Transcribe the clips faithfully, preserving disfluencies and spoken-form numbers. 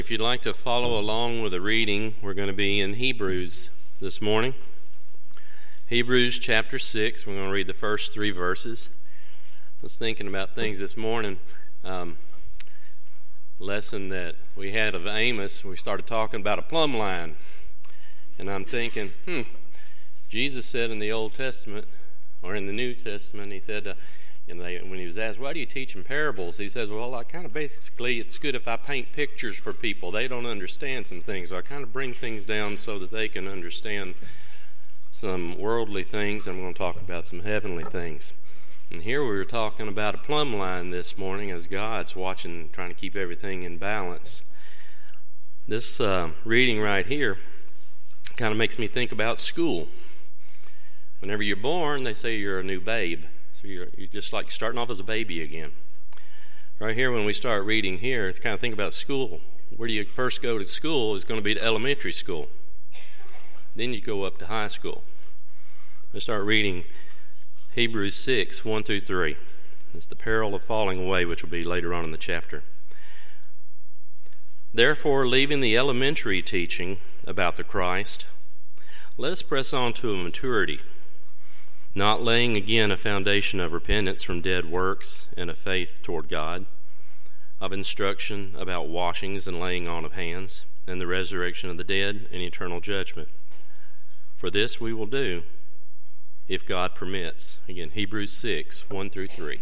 If you'd like to follow along with the reading, we're going to be in Hebrews this morning. Hebrews chapter six, we're going to read the first three verses. I was thinking about things this morning. Um, lesson that we had of Amos, we started talking about a plumb line. And I'm thinking, hmm, Jesus said in the Old Testament, or in the New Testament, he said, uh, you know, when he was asked, why do you teach in parables? He says, well, I kind of basically, it's good if I paint pictures for people. They don't understand some things, so I kind of bring things down so that they can understand some worldly things. I'm going to talk about some heavenly things. And here we were talking about a plumb line this morning as God's watching, trying to keep everything in balance. This uh, reading right here kind of makes me think about school. Whenever you're born, they say you're a new babe. So you're, you're just like starting off as a baby again. Right here, when we start reading here, to kind of think about school, where do you first go to school is going to be to elementary school. Then you go up to high school. Let's start reading Hebrews six, one through three. It's the peril of falling away, which will be later on in the chapter. Therefore, leaving the elementary teaching about the Christ, let us press on to a maturity, not laying again a foundation of repentance from dead works and of faith toward God, of instruction about washings and laying on of hands, and the resurrection of the dead and eternal judgment. For this we will do, if God permits. Again, Hebrews six, one through three.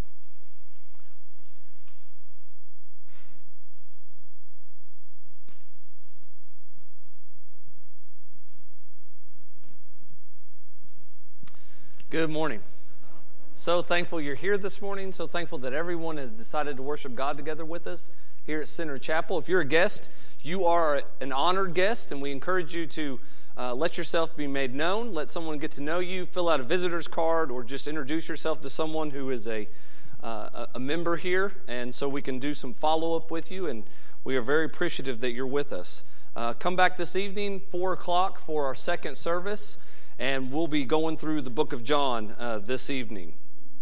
Good morning. So thankful you're here this morning. So thankful that everyone has decided to worship God together with us here at Center Chapel. If you're a guest, you are an honored guest, and we encourage you to uh, let yourself be made known. Let someone get to know you. Fill out a visitor's card, or just introduce yourself to someone who is a uh, a member here, and so we can do some follow-up with you. And we are very appreciative that you're with us. Uh, come back this evening, four o'clock, for our second service. And we'll be going through the book of John uh, this evening.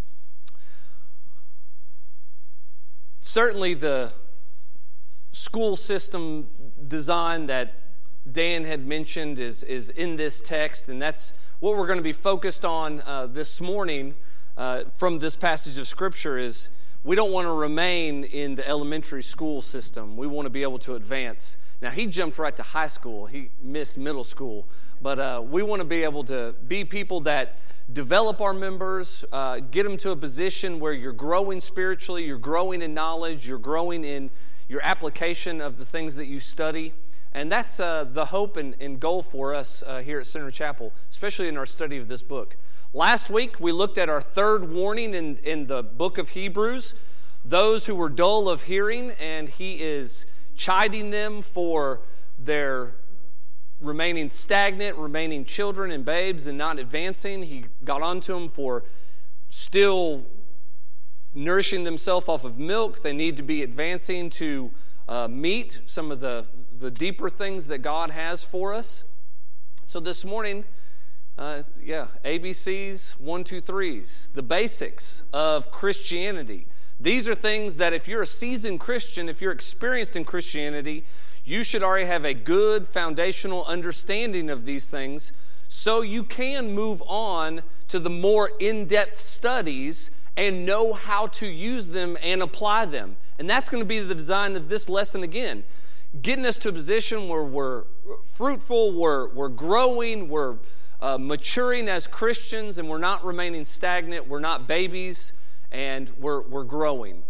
Certainly the school system design that Dan had mentioned is, is in this text, and that's what we're going to be focused on uh, this morning uh, from this passage of Scripture. Is we don't want to remain in the elementary school system. We want to be able to advance. Now, he jumped right to high school. He missed middle school. But uh, we want to be able to be people that develop our members, uh, get them to a position where you're growing spiritually, you're growing in knowledge, you're growing in your application of the things that you study. And that's uh, the hope and, and goal for us uh, here at Center Chapel, especially in our study of this book. Last week, we looked at our third warning in, in the book of Hebrews, those who were dull of hearing, and he is chiding them for their remaining stagnant, remaining children and babes and not advancing. He got onto them for still nourishing themselves off of milk. They need to be advancing to uh, meet some of the, the deeper things that God has for us. So this morning, uh, yeah, A B Cs, one, two, threes, the basics of Christianity. These are things that if you're a seasoned Christian, if you're experienced in Christianity, you should already have a good foundational understanding of these things so you can move on to the more in-depth studies and know how to use them and apply them. And that's going to be the design of this lesson again. Getting us to a position where we're fruitful, we're, we're growing, we're uh, maturing as Christians, and we're not remaining stagnant, we're not babies, and we're, we're growing.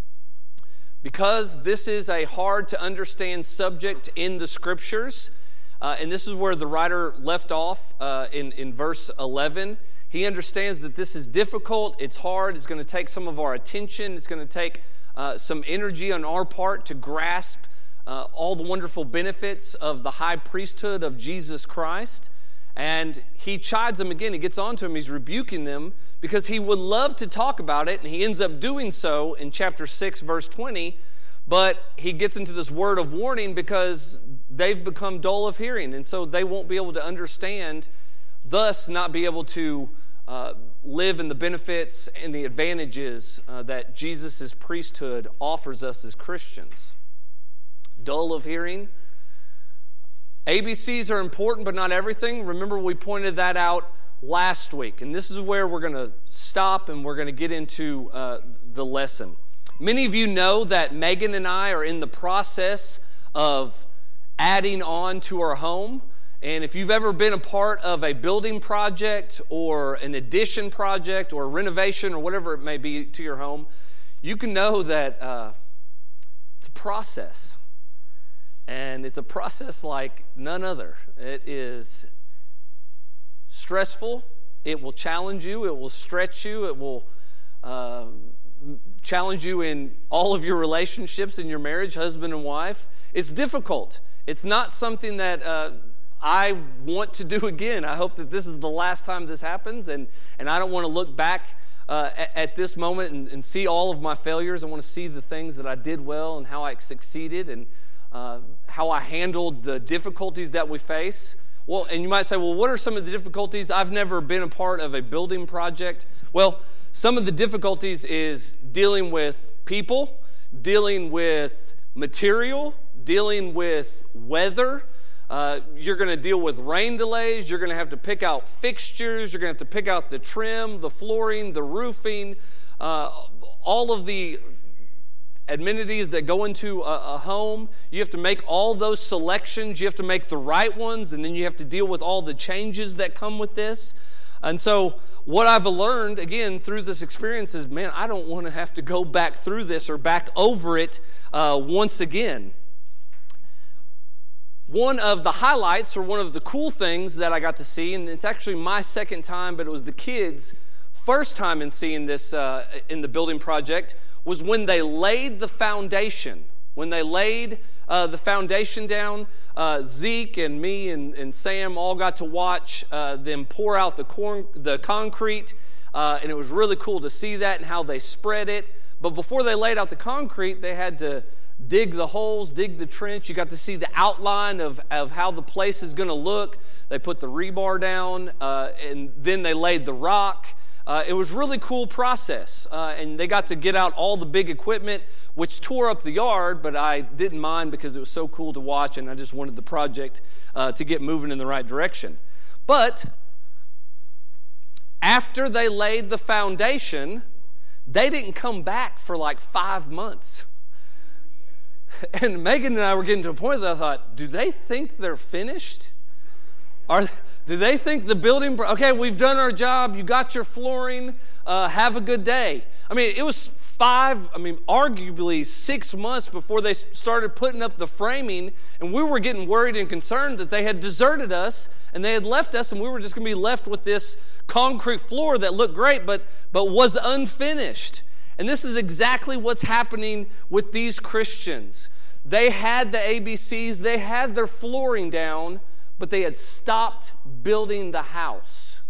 Because this is a hard-to-understand subject in the Scriptures, uh, and this is where the writer left off uh, in, in verse eleven. He understands that this is difficult, it's hard, it's going to take some of our attention, it's going to take uh, some energy on our part to grasp uh, all the wonderful benefits of the high priesthood of Jesus Christ. And he chides them again, he gets on to them, he's rebuking them, because he would love to talk about it, and he ends up doing so in chapter six, verse twenty, but he gets into this word of warning because they've become dull of hearing, and so they won't be able to understand, thus not be able to uh, live in the benefits and the advantages uh, that Jesus' priesthood offers us as Christians. dull of hearing. A B Cs are important, but not everything. Remember, we pointed that out last week. And this is where we're going to stop and we're going to get into uh, the lesson. Many of you know that Megan and I are in the process of adding on to our home. And if you've ever been a part of a building project or an addition project or renovation or whatever it may be to your home, you can know that uh, it's a process. And it's a process like none other. It is stressful. It will challenge you. It will stretch you. It will uh, challenge you in all of your relationships in your marriage, husband and wife. It's difficult. It's not something that uh, I want to do again. I hope that this is the last time this happens, and, and I don't want to look back uh, at, at this moment and, and see all of my failures. I want to see the things that I did well and how I succeeded and uh, how I handled the difficulties that we face. Well, and you might say, well, what are some of the difficulties? I've never been a part of a building project. Well, some of the difficulties is dealing with people, dealing with material, dealing with weather. Uh, you're going to deal with rain delays. You're going to have to pick out fixtures. You're going to have to pick out the trim, the flooring, the roofing, uh, all of the amenities that go into a, a home. You have to make all those selections. You have to make the right ones, and then you have to deal with all the changes that come with this. And so what I've learned, again, through this experience is, man, I don't want to have to go back through this or back over it uh, once again. One of the highlights, or one of the cool things that I got to see, and it's actually my second time, but it was the kids' first time in seeing this uh, in the building project, was when they laid the foundation. When they laid uh, the foundation down, uh, Zeke and me and, and Sam all got to watch uh, them pour out the corn, the concrete, uh, and it was really cool to see that and how they spread it. But before they laid out the concrete, they had to dig the holes, dig the trench. You got to see the outline of, of how the place is going to look. They put the rebar down, uh, and then they laid the rock. Uh, it was a really cool process, uh, and they got to get out all the big equipment, which tore up the yard, but I didn't mind because it was so cool to watch, and I just wanted the project uh, to get moving in the right direction. But after they laid the foundation, they didn't come back for like five months. And Megan and I were getting to a point that I thought, do they think they're finished? Are do they think the building, okay, we've done our job, you got your flooring, uh, have a good day. I mean, it was five, I mean, arguably six months before they started putting up the framing, and we were getting worried and concerned that they had deserted us, and they had left us, and we were just going to be left with this concrete floor that looked great, but, but was unfinished. And this is exactly what's happening with these Christians. They had the A B Cs, they had their flooring down, but they had stopped building the house.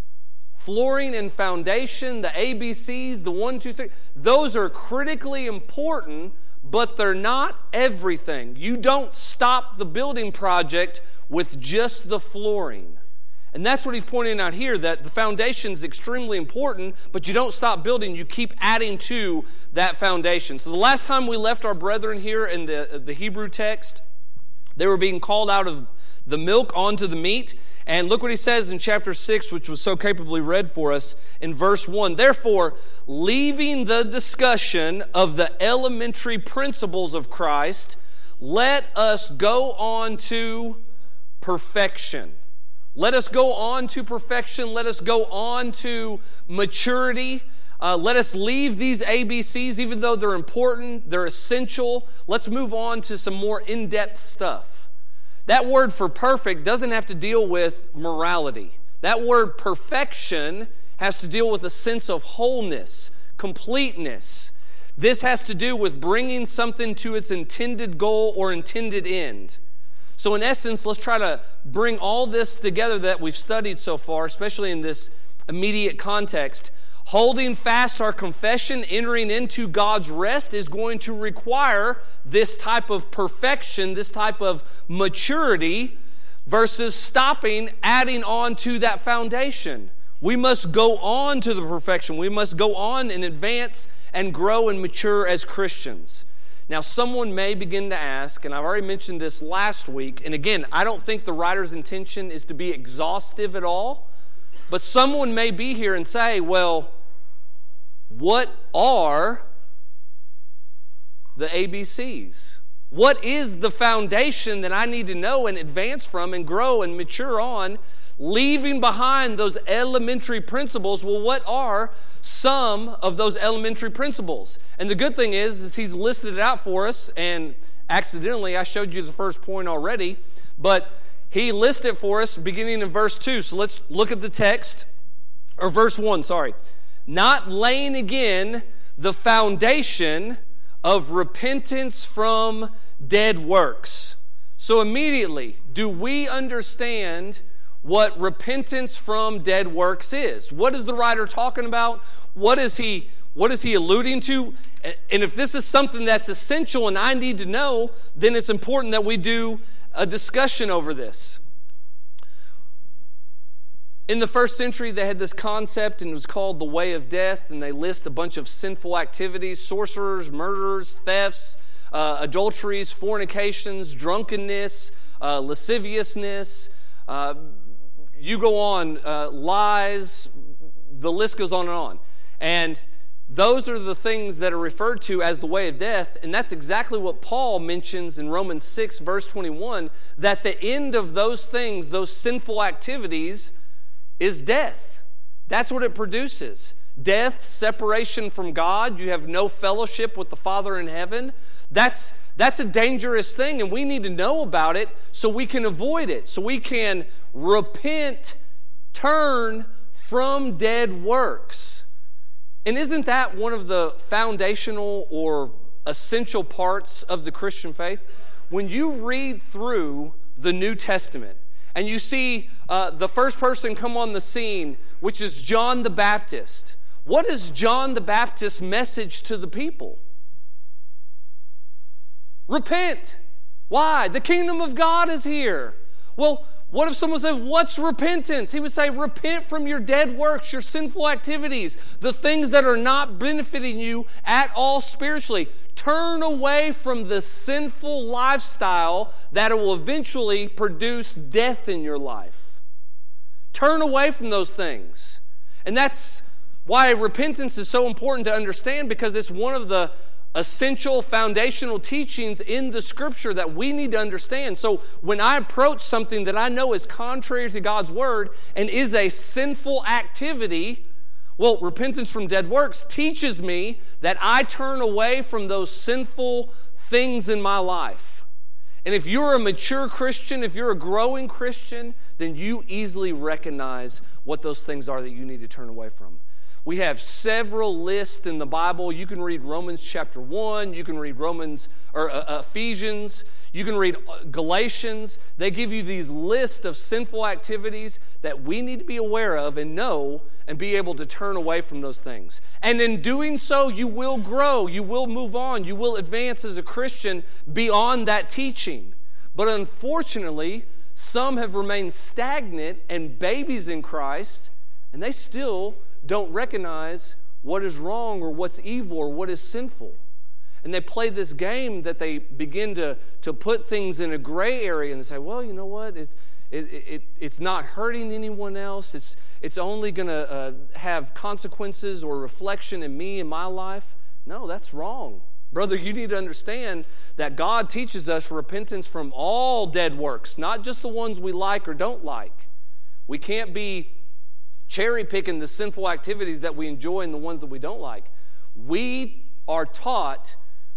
Flooring and foundation, the A B Cs, the one, two, three, those are critically important, but they're not everything. You don't stop the building project with just the flooring. And that's what he's pointing out here, that the foundation is extremely important, but you don't stop building, you keep adding to that foundation. So the last time we left our brethren here in the, the Hebrew text, they were being called out of the milk onto the meat. And look what he says in chapter six, which was so capably read for us in verse one. Therefore, leaving the discussion of the elementary principles of Christ, let us go on to perfection. Let us go on to perfection. Let us go on to maturity. Uh, let us leave these A B Cs, even though they're important, they're essential. Let's move on to some more in-depth stuff. That word for perfect doesn't have to deal with morality. That word perfection has to deal with a sense of wholeness, completeness. This has to do with bringing something to its intended goal or intended end. So in essence, let's try to bring all this together that we've studied so far, especially in this immediate context. Holding fast our confession, entering into God's rest, is going to require this type of perfection, this type of maturity, versus stopping, adding on to that foundation. We must go on to the perfection. We must go on and advance and grow and mature as Christians. Now, someone may begin to ask, and I've already mentioned this last week, and again, I don't think the writer's intention is to be exhaustive at all, but someone may be here and say, well, what are the A B Cs? What is the foundation that I need to know and advance from and grow and mature on, leaving behind those elementary principles? Well, what are some of those elementary principles? And the good thing is, is he's listed it out for us, and accidentally I showed you the first point already, but he listed it for us beginning in verse two. So let's look at the text, or verse one, sorry. Not laying again the foundation of repentance from dead works. So immediately, do we understand what repentance from dead works is? What is the writer talking about? What is he, what is he alluding to? And if this is something that's essential and I need to know, then it's important that we do a discussion over this. In the first century, they had this concept, and it was called the way of death, and they list a bunch of sinful activities: sorcerers, murderers, thefts, uh, adulteries, fornications, drunkenness, uh, lasciviousness, uh, you go on, uh, lies, the list goes on and on. And those are the things that are referred to as the way of death, and that's exactly what Paul mentions in Romans six, verse twenty-one, that the end of those things, those sinful activities, is death. That's what it produces. Death, separation from God. You have no fellowship with the Father in heaven. That's, that's a dangerous thing, and we need to know about it so we can avoid it, so we can repent, turn from dead works. And isn't that one of the foundational or essential parts of the Christian faith? When you read through the New Testament, and you see uh, the first person come on the scene, which is John the Baptist. What is John the Baptist's message to the people? Repent. Why? The kingdom of God is here. Well, what if someone said, what's repentance? He would say, repent from your dead works, your sinful activities, the things that are not benefiting you at all spiritually. Turn away from the sinful lifestyle that will eventually produce death in your life. Turn away from those things. And that's why repentance is so important to understand, because it's one of the essential foundational teachings in the Scripture that we need to understand. So when I approach something that I know is contrary to God's Word and is a sinful activity, well, repentance from dead works teaches me that I turn away from those sinful things in my life. And if you're a mature Christian, if you're a growing Christian, then you easily recognize what those things are that you need to turn away from. We have several lists in the Bible. You can read Romans chapter one. You can read Romans or uh, Ephesians. You can read Galatians. They give you these lists of sinful activities that we need to be aware of and know and be able to turn away from those things. And in doing so, you will grow. You will move on. You will advance as a Christian beyond that teaching. But unfortunately, some have remained stagnant and babies in Christ, and they still don't recognize what is wrong or what's evil or what is sinful. And they play this game that they begin to, to put things in a gray area and they say, well, you know what, it's, it, it, it's not hurting anyone else. It's, it's only going to uh, have consequences or reflection in me, in my life. No, that's wrong. Brother, you need to understand that God teaches us repentance from all dead works, not just the ones we like or don't like. We can't be cherry picking the sinful activities that we enjoy and the ones that we don't like. We are taught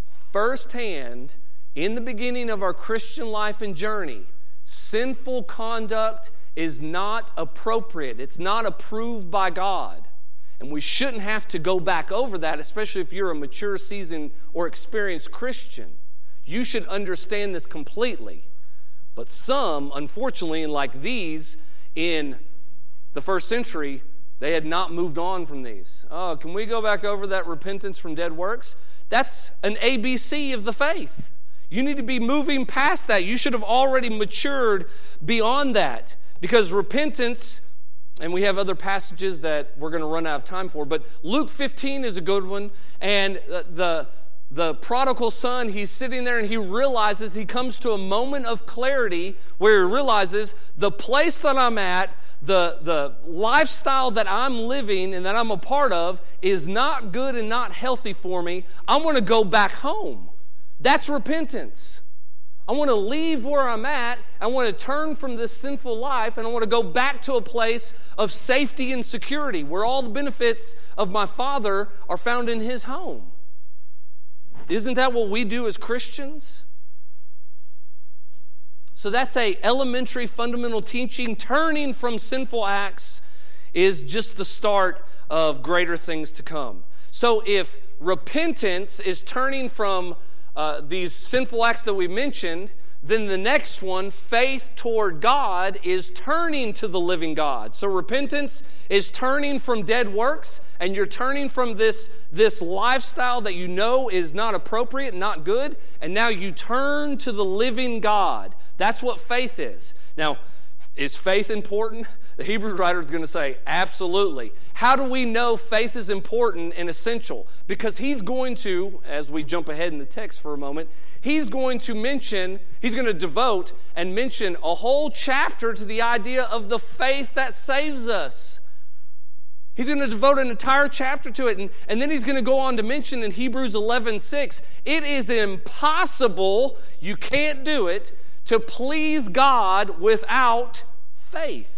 firsthand in the beginning of our Christian life and journey, sinful conduct is not appropriate. It's not approved by God. And we shouldn't have to go back over that, especially if you're a mature, seasoned, or experienced Christian. You should understand this completely. But some, unfortunately, and like these in the first century, they had not moved on from these. Oh, can we go back over that repentance from dead works? That's an A B C of the faith. You need to be moving past that. You should have already matured beyond that. Because repentance, and we have other passages that we're going to run out of time for, but Luke fifteen is a good one. And the the prodigal son, he's sitting there and he realizes, he comes to a moment of clarity where he realizes the place that I'm at, the, the lifestyle that I'm living and that I'm a part of is not good and not healthy for me. I want to go back home. That's repentance. I want to leave where I'm at. I want to turn from this sinful life, and I want to go back to a place of safety and security where all the benefits of my Father are found in His home. Isn't that what we do as Christians? So that's a elementary fundamental teaching. Turning from sinful acts is just the start of greater things to come. So if repentance is turning from uh, these sinful acts that we mentioned, then the next one, faith toward God, is turning to the living God. So repentance is turning from dead works, and you're turning from this, this lifestyle that you know is not appropriate, not good, and now you turn to the living God. That's what faith is. Now, is faith important? The Hebrew writer is going to say, absolutely. How do we know faith is important and essential? Because he's going to, as we jump ahead in the text for a moment, he's going to mention, he's going to devote and mention a whole chapter to the idea of the faith that saves us. He's going to devote an entire chapter to it, and, and then he's going to go on to mention in Hebrews eleven six, it is impossible, you can't do it, to please God without faith.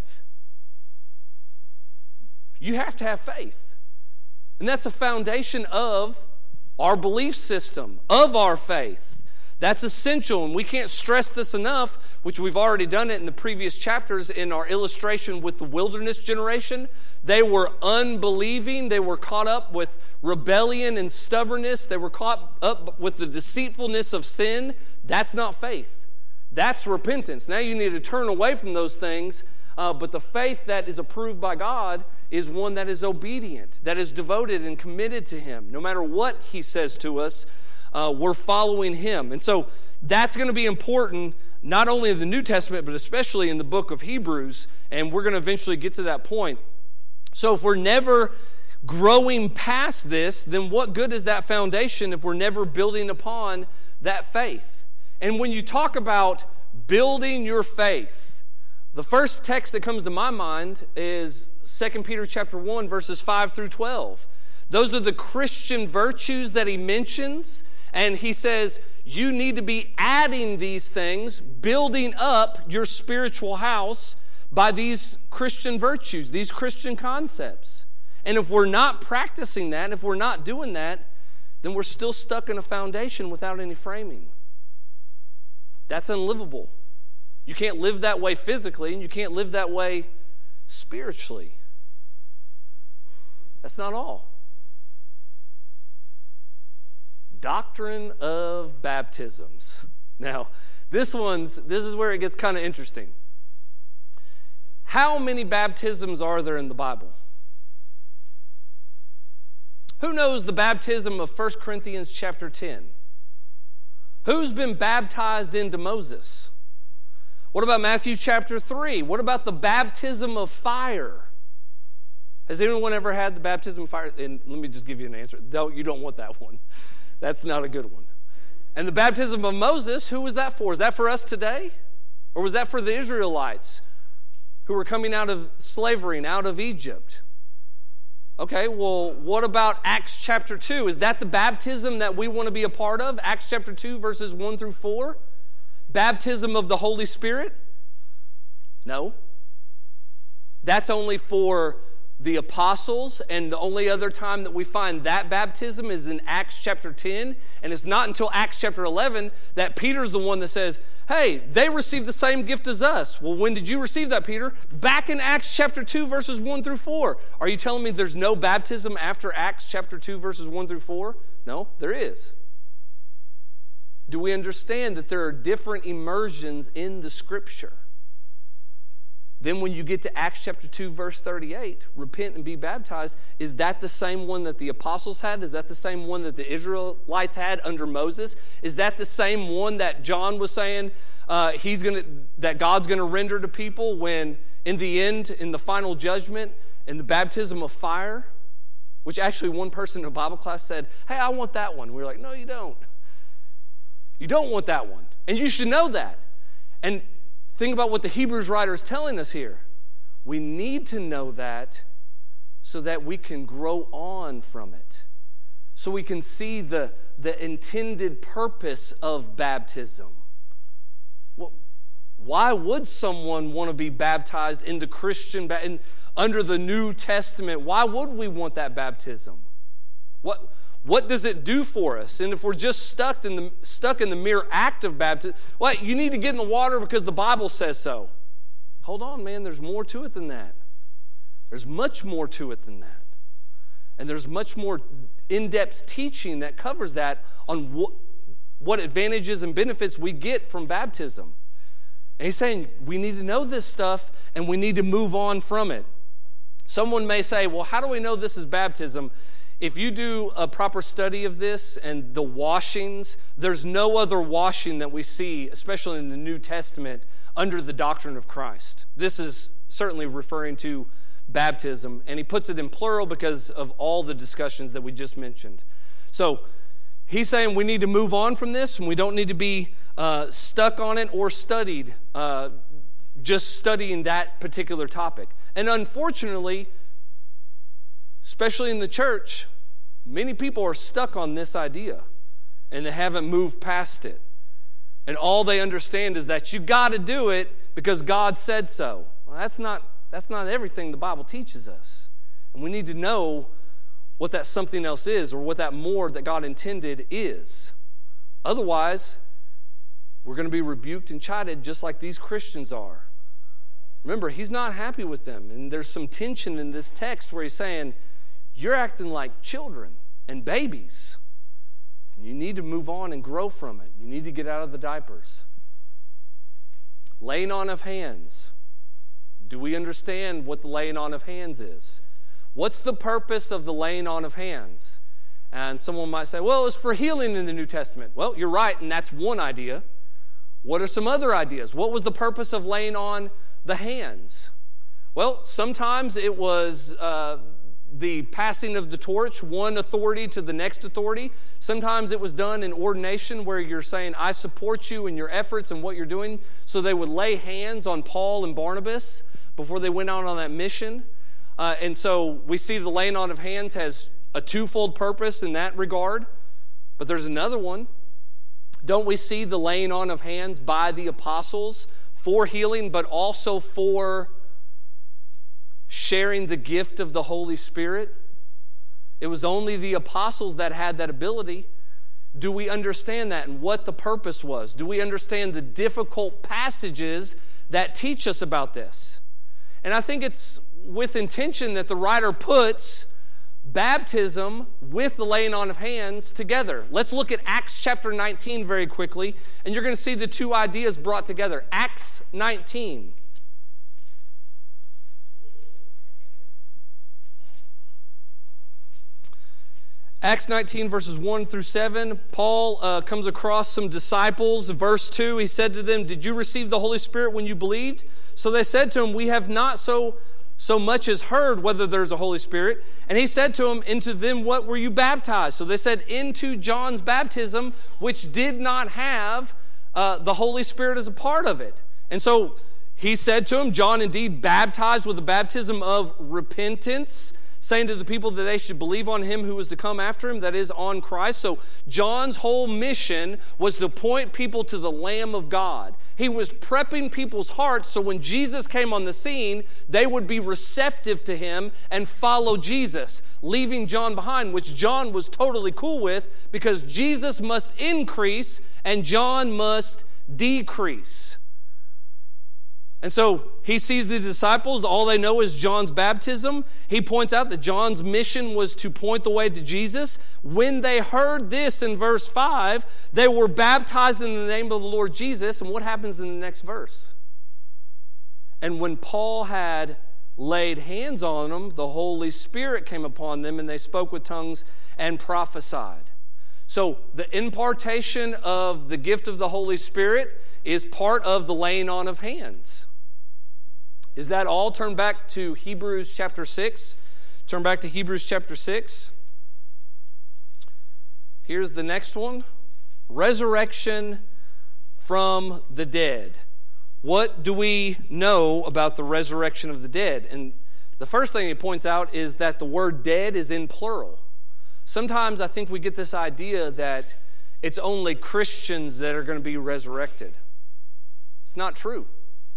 You have to have faith. And that's a foundation of our belief system, of our faith. That's essential, and we can't stress this enough, which we've already done it in the previous chapters in our illustration with the wilderness generation. They were unbelieving. They were caught up with rebellion and stubbornness. They were caught up with the deceitfulness of sin. That's not faith. That's repentance. Now you need to turn away from those things, uh, but the faith that is approved by God is one that is obedient, that is devoted and committed to Him. No matter what He says to us, uh, we're following Him. And so that's going to be important, not only in the New Testament, but especially in the book of Hebrews, and we're going to eventually get to that point. So if we're never growing past this, then what good is that foundation if we're never building upon that faith? And when you talk about building your faith, the first text that comes to my mind is Second Peter chapter one, verses five through twelve. Those are the Christian virtues that he mentions, and he says you need to be adding these things, building up your spiritual house by these Christian virtues, these Christian concepts. And if we're not practicing that, if we're not doing that, then we're still stuck in a foundation without any framing. That's unlivable. You can't live that way physically, and you can't live that way spiritually. That's not all. Doctrine of baptisms. Now, this one's this is where it gets kind of interesting. How many baptisms are there in the Bible? Who knows the baptism of First Corinthians chapter ten? Who's been baptized into Moses? What about Matthew chapter three? What about the baptism of fire? Has anyone ever had the baptism of fire? And let me just give you an answer. No, you don't want that one. That's not a good one. And the baptism of Moses, who was that for? Is that for us today? Or was that for the Israelites who were coming out of slavery and out of Egypt? Okay, well, what about Acts chapter two? Is that the baptism that we want to be a part of? Acts chapter two, verses one through four? Baptism of the Holy Spirit? No. That's only for the apostles, and the only other time that we find that baptism is in Acts chapter ten, and it's not until Acts chapter eleven that Peter's the one that says, hey, they received the same gift as us. Well, when did you receive that, Peter? Back in Acts chapter two, verses one through four. Are you telling me there's no baptism after Acts chapter two, verses one through four? No, there is. Do we understand that there are different immersions in the Scripture? Then when you get to Acts chapter two, verse thirty-eight, repent and be baptized, is that the same one that the apostles had? Is that the same one that the Israelites had under Moses? Is that the same one that John was saying uh, he's gonna, that God's going to render to people when in the end, in the final judgment, in the baptism of fire? which actually one person in a Bible class said, hey, I want that one. We were like, no, you don't. You don't want that one. And you should know that. And think about what the Hebrews writer is telling us here. We need to know that so that we can grow on from it. So we can see the, the intended purpose of baptism. Well, why would someone want to be baptized into Christian, in, under the New Testament? Why would we want that baptism? What, what does it do for us? And if we're just stuck in the, stuck in the mere act of baptism, well, you need to get in the water because the Bible says so. Hold on, man, there's more to it than that. There's much more to it than that. And there's much more in-depth teaching that covers that on what, what advantages and benefits we get from baptism. And he's saying we need to know this stuff and we need to move on from it. Someone may say, well, how do we know this is baptism? If you do a proper study of this and the washings, there's no other washing that we see, especially in the New Testament, under the doctrine of Christ. This is certainly referring to baptism, and he puts it in plural because of all the discussions that we just mentioned. So he's saying we need to move on from this, and we don't need to be uh, stuck on it or studied, uh, just studying that particular topic. And unfortunately, especially in the church, many people are stuck on this idea, and they haven't moved past it. And all they understand is that you got to do it because God said so. Well, that's not That's not everything the Bible teaches us. And we need to know what that something else is or what that more that God intended is. Otherwise, we're going to be rebuked and chided just like these Christians are. Remember, he's not happy with them. And there's some tension in this text where he's saying, you're acting like children and babies. You need to move on and grow from it. You need to get out of the diapers. Laying on of hands. Do we understand what the laying on of hands is? What's the purpose of the laying on of hands? And someone might say, well, it's for healing in the New Testament. Well, you're right, and that's one idea. What are some other ideas? What was the purpose of laying on the hands? Well, sometimes it was uh, the passing of the torch, one authority to the next authority. Sometimes it was done in ordination where you're saying, I support you in your efforts and what you're doing. So they would lay hands on Paul and Barnabas before they went out on that mission. Uh, and so we see the laying on of hands has a twofold purpose in that regard. But there's another one. Don't we see the laying on of hands by the apostles for healing, but also for sharing the gift of the Holy Spirit? It was only the apostles that had that ability. Do we understand that and what the purpose was? Do we understand the difficult passages that teach us about this? And I think it's with intention that the writer puts baptism with the laying on of hands together. Let's look at Acts chapter nineteen very quickly, and you're going to see the two ideas brought together. Acts nineteen. Acts nineteen, verses one through seven, Paul uh, comes across some disciples. In verse two, he said to them, did you receive the Holy Spirit when you believed? So they said to him, we have not so, so much as heard whether there's a Holy Spirit. And he said to them, into them what were you baptized? So they said, into John's baptism, which did not have uh, the Holy Spirit as a part of it. And so he said to him, John indeed baptized with the baptism of repentance, saying to the people that they should believe on him who was to come after him, that is, on Christ. So John's whole mission was to point people to the Lamb of God. He was prepping people's hearts so when Jesus came on the scene, they would be receptive to him and follow Jesus, leaving John behind, which John was totally cool with because Jesus must increase and John must decrease. And so he sees the disciples, all they know is John's baptism. He points out that John's mission was to point the way to Jesus. When they heard this in verse five, they were baptized in the name of the Lord Jesus. And what happens in the next verse? And when Paul had laid hands on them, the Holy Spirit came upon them, and they spoke with tongues and prophesied. So the impartation of the gift of the Holy Spirit is part of the laying on of hands. Is that all? Turn back to Hebrews chapter six. Turn back to Hebrews chapter six. Here's the next one. Resurrection from the dead. What do we know about the resurrection of the dead? And the first thing he points out is that the word dead is in plural. Sometimes I think we get this idea that it's only Christians that are going to be resurrected. It's not true.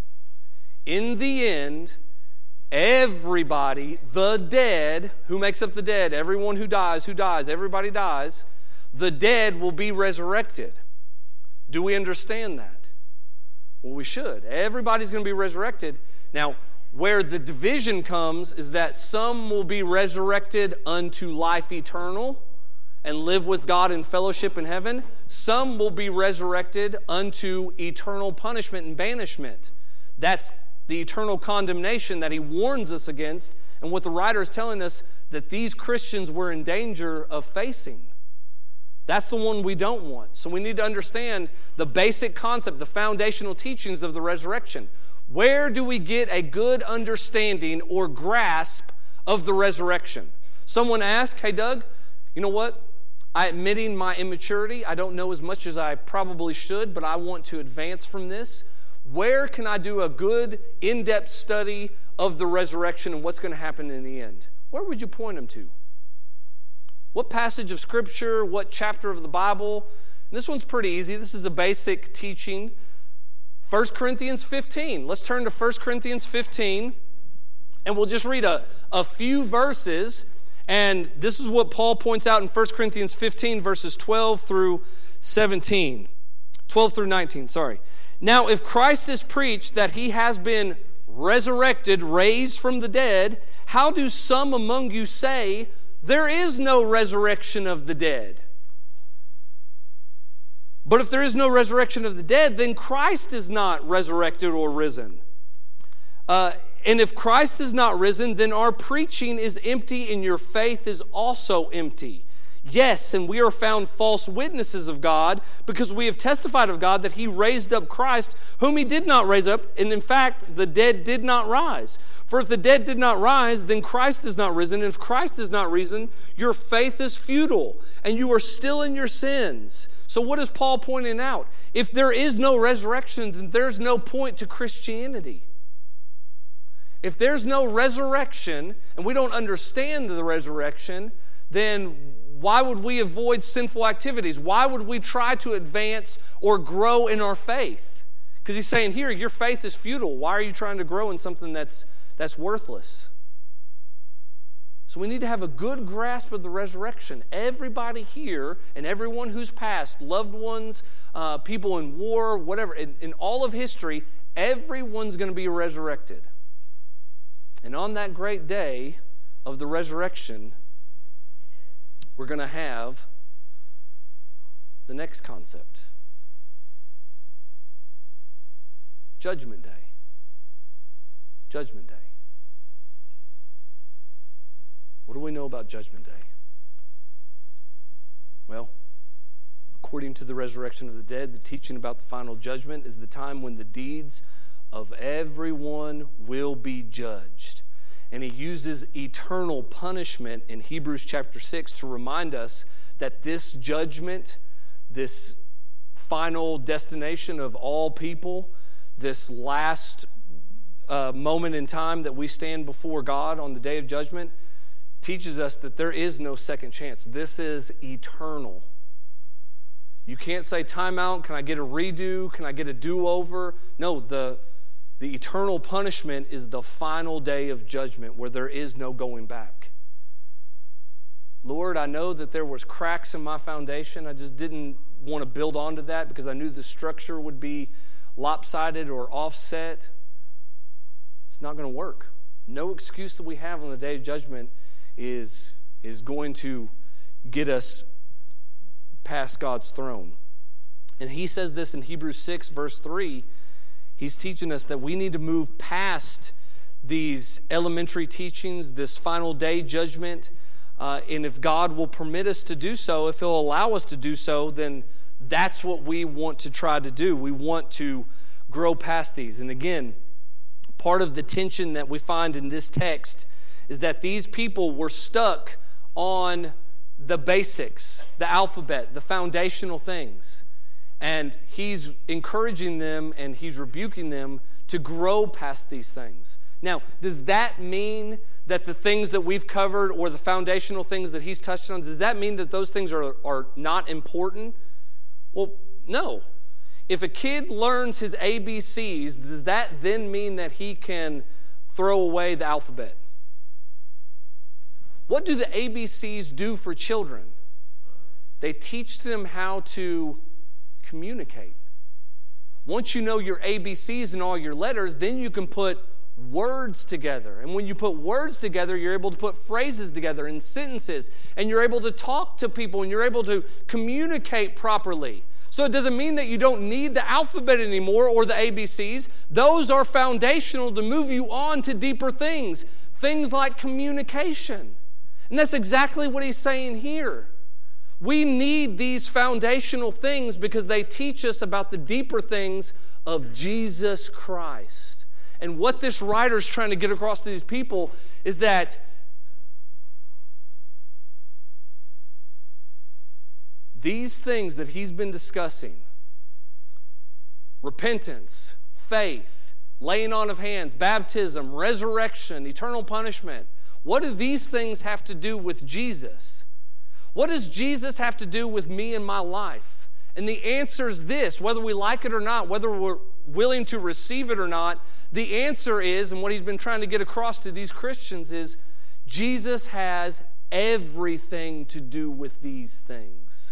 In the end, everybody, the dead, who makes up the dead, everyone who dies, who dies, everybody dies, the dead will be resurrected. Do we understand that? Well, we should. Everybody's going to be resurrected. Now, where the division comes is that some will be resurrected unto life eternal and live with God in fellowship in heaven. Some will be resurrected unto eternal punishment and banishment. That's the eternal condemnation that he warns us against, and what the writer is telling us that these Christians were in danger of facing. That's the one we don't want. So we need to understand the basic concept, the foundational teachings of the resurrection. Where do we get a good understanding or grasp of the resurrection? Someone asked, hey Doug, you know what? I admitting my immaturity, I don't know as much as I probably should, but I want to advance from this. Where can I do a good in-depth study of the resurrection and what's going to happen in the end? Where would you point them to? What passage of Scripture, what chapter of the Bible? And this one's pretty easy. This is a basic teaching. First Corinthians fifteen. Let's turn to First Corinthians fifteen, and we'll just read a, a few verses. And this is what Paul points out in First Corinthians fifteen, verses twelve through seventeen. twelve through nineteen, sorry. Now, if Christ is preached that he has been resurrected, raised from the dead, how do some among you say, there is no resurrection of the dead? But if there is no resurrection of the dead, then Christ is not resurrected or risen. Uh, and if Christ is not risen, then our preaching is empty and your faith is also empty. Yes, and we are found false witnesses of God because we have testified of God that he raised up Christ, whom he did not raise up, and in fact, the dead did not rise. For if the dead did not rise, then Christ is not risen, and if Christ is not risen, your faith is futile, and you are still in your sins. So what is Paul pointing out? If there is no resurrection, then there's no point to Christianity. If there's no resurrection, and we don't understand the resurrection, then why would we avoid sinful activities? Why would we try to advance or grow in our faith? Because he's saying here, your faith is futile. Why are you trying to grow in something that's, that's worthless? So we need to have a good grasp of the resurrection. Everybody here and everyone who's passed, loved ones, uh, people in war, whatever, in, in all of history, everyone's going to be resurrected. And on that great day of the resurrection, we're going to have the next concept. Judgment Day. Judgment Day. What do we know about Judgment Day? Well, according to the resurrection of the dead, the teaching about the final judgment is the time when the deeds of everyone will be judged. And he uses eternal punishment in Hebrews chapter six to remind us that this judgment, this final destination of all people, this last uh, moment in time that we stand before God on the day of judgment, teaches us that there is no second chance. This is eternal. You can't say time out, can I get a redo, can I get a do-over? No, the The eternal punishment is the final day of judgment where there is no going back. Lord, I know that there was cracks in my foundation. I just didn't want to build onto that because I knew the structure would be lopsided or offset. It's not going to work. No excuse that we have on the day of judgment is, is going to get us past God's throne. And he says this in Hebrews six, verse three. He's teaching us that we need to move past these elementary teachings, this final day judgment. Uh, and if God will permit us to do so, if he'll allow us to do so, then that's what we want to try to do. We want to grow past these. And again, part of the tension that we find in this text is that these people were stuck on the basics, the alphabet, the foundational things. And he's encouraging them and he's rebuking them to grow past these things. Now, does that mean that the things that we've covered or the foundational things that he's touched on, does that mean that those things are, are not important? Well, no. If a kid learns his A B Cs, does that then mean that he can throw away the alphabet? What do the A B Cs do for children? They teach them how to communicate. Once you know your A B Cs and all your letters, then you can put words together. And when you put words together, you're able to put phrases together and sentences. And you're able to talk to people and you're able to communicate properly. So it doesn't mean that you don't need the alphabet anymore or the A B Cs. Those are foundational to move you on to deeper things. Things like communication. And that's exactly what he's saying here. We need these foundational things because they teach us about the deeper things of Jesus Christ. And what this writer is trying to get across to these people is that these things that he's been discussing, repentance, faith, laying on of hands, baptism, resurrection, eternal punishment, what do these things have to do with Jesus? What does Jesus have to do with me and my life? And the answer is this, whether we like it or not, whether we're willing to receive it or not, the answer is, and what he's been trying to get across to these Christians is, Jesus has everything to do with these things.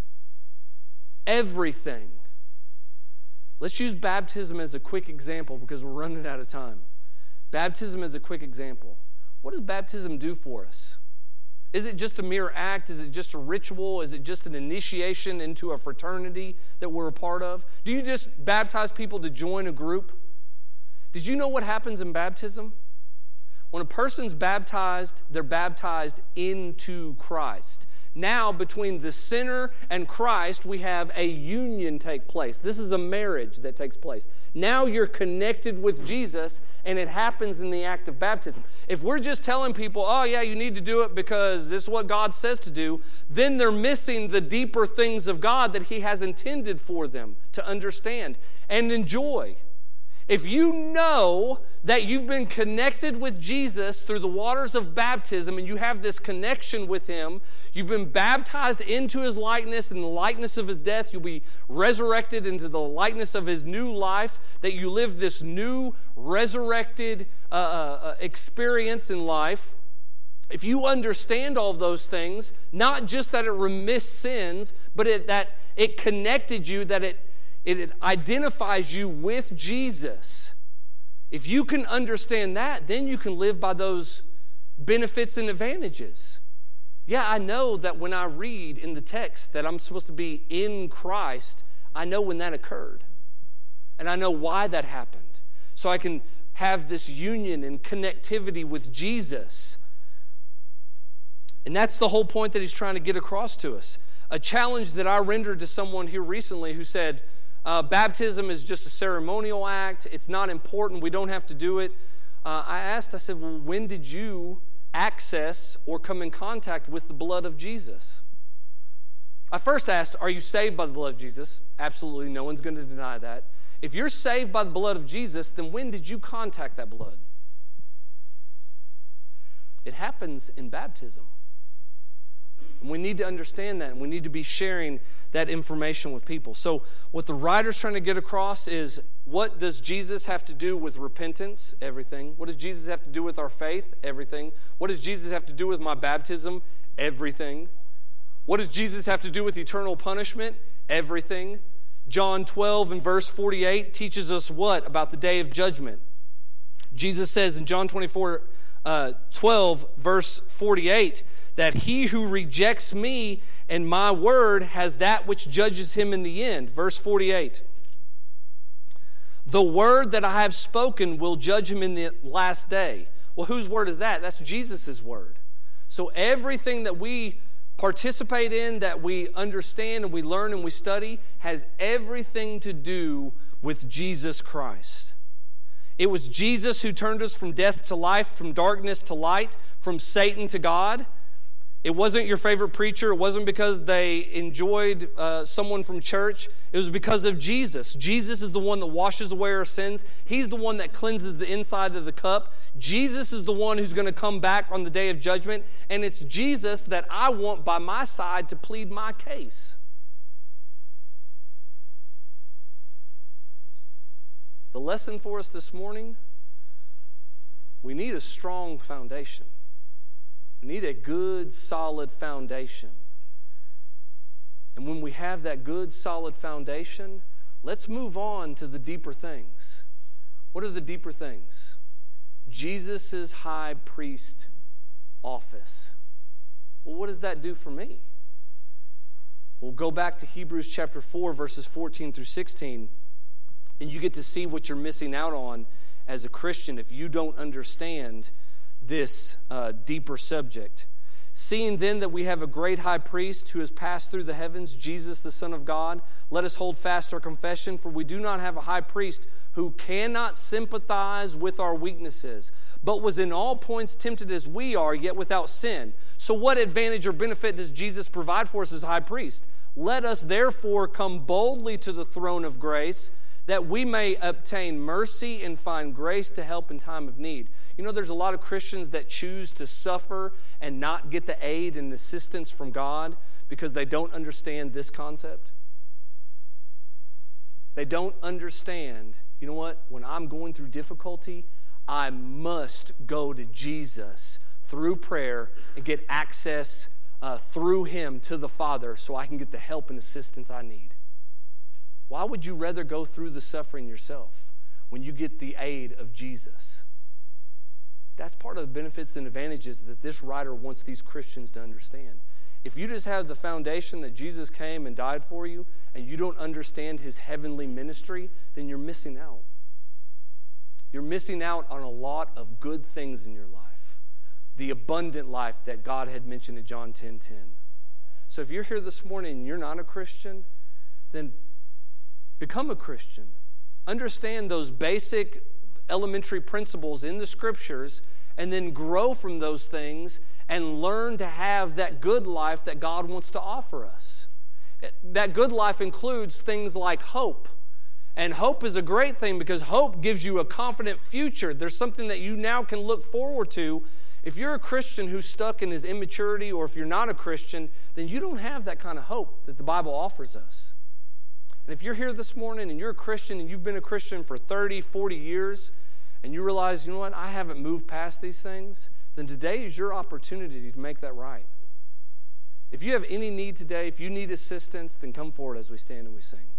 Everything. Let's use baptism as a quick example because we're running out of time. Baptism as a quick example. What does baptism do for us? Is it just a mere act? Is it just a ritual? Is it just an initiation into a fraternity that we're a part of? Do you just baptize people to join a group? Did you know what happens in baptism? When a person's baptized, they're baptized into Christ. Now, between the sinner and Christ, we have a union take place. This is a marriage that takes place. Now you're connected with Jesus, and it happens in the act of baptism. If we're just telling people, oh yeah, you need to do it because this is what God says to do, then they're missing the deeper things of God that He has intended for them to understand and enjoy. If you know that you've been connected with Jesus through the waters of baptism and you have this connection with Him, you've been baptized into His likeness, and in the likeness of His death, you'll be resurrected into the likeness of His new life, that you live this new resurrected uh, uh, experience in life. If you understand all of those things, not just that it remits sins, but it, that it connected you, that it It identifies you with Jesus. If you can understand that, then you can live by those benefits and advantages. Yeah, I know that when I read in the text that I'm supposed to be in Christ, I know when that occurred. And I know why that happened. So I can have this union and connectivity with Jesus. And that's the whole point that he's trying to get across to us. A challenge that I rendered to someone here recently who said, Uh, baptism is just a ceremonial act. It's not important. We don't have to do it. Uh, I asked, I said, well, when did you access or come in contact with the blood of Jesus? I first asked, are you saved by the blood of Jesus? Absolutely, no one's going to deny that. If you're saved by the blood of Jesus, then when did you contact that blood? It happens in baptism. And we need to understand that, and we need to be sharing that information with people. So what the writer's trying to get across is, what does Jesus have to do with repentance? Everything. What does Jesus have to do with our faith? Everything. What does Jesus have to do with my baptism? Everything. What does Jesus have to do with eternal punishment? Everything. John twelve and verse forty-eight teaches us what about the day of judgment? Jesus says in John twenty-four, uh, twelve, verse forty-eight, that he who rejects me and my word has that which judges him in the end. Verse forty-eight. The word that I have spoken will judge him in the last day. Well, whose word is that? That's Jesus' word. So everything that we participate in, that we understand and we learn and we study, has everything to do with Jesus Christ. It was Jesus who turned us from death to life, from darkness to light, from Satan to God. It wasn't your favorite preacher. It wasn't because they enjoyed uh, someone from church. It was because of Jesus. Jesus is the one that washes away our sins. He's the one that cleanses the inside of the cup. Jesus is the one who's going to come back on the day of judgment. And it's Jesus that I want by my side to plead my case. The lesson for us this morning, we need a strong foundation. We need a good, solid foundation. And when we have that good, solid foundation, let's move on to the deeper things. What are the deeper things? Jesus' high priest office. Well, what does that do for me? We'll go back to Hebrews chapter four, verses fourteen through sixteen, and you get to see what you're missing out on as a Christian if you don't understand this uh, deeper subject. Seeing then that we have a great high priest who has passed through the heavens, Jesus the Son of God, let us hold fast our confession, for we do not have a high priest who cannot sympathize with our weaknesses, but was in all points tempted as we are, yet without sin. So what advantage or benefit does Jesus provide for us as high priest? Let us therefore come boldly to the throne of grace, that we may obtain mercy and find grace to help in time of need. You know, there's a lot of Christians that choose to suffer and not get the aid and assistance from God because they don't understand this concept. They don't understand, you know what, when I'm going through difficulty, I must go to Jesus through prayer and get access uh, through Him to the Father so I can get the help and assistance I need. Why would you rather go through the suffering yourself when you get the aid of Jesus? That's part of the benefits and advantages that this writer wants these Christians to understand. If you just have the foundation that Jesus came and died for you, and you don't understand His heavenly ministry, then you're missing out. You're missing out on a lot of good things in your life. The abundant life that God had mentioned in John ten ten. So if you're here this morning and you're not a Christian, then become a Christian. Understand those basic elementary principles in the Scriptures, and then grow from those things and learn to have that good life that God wants to offer us. That good life includes things like hope. And hope is a great thing because hope gives you a confident future. There's something that you now can look forward to. If you're a Christian who's stuck in his immaturity, or if you're not a Christian, then you don't have that kind of hope that the Bible offers us. And if you're here this morning and you're a Christian and you've been a Christian for thirty, forty years, and you realize, you know what, I haven't moved past these things, then today is your opportunity to make that right. If you have any need today, if you need assistance, then come forward as we stand and we sing.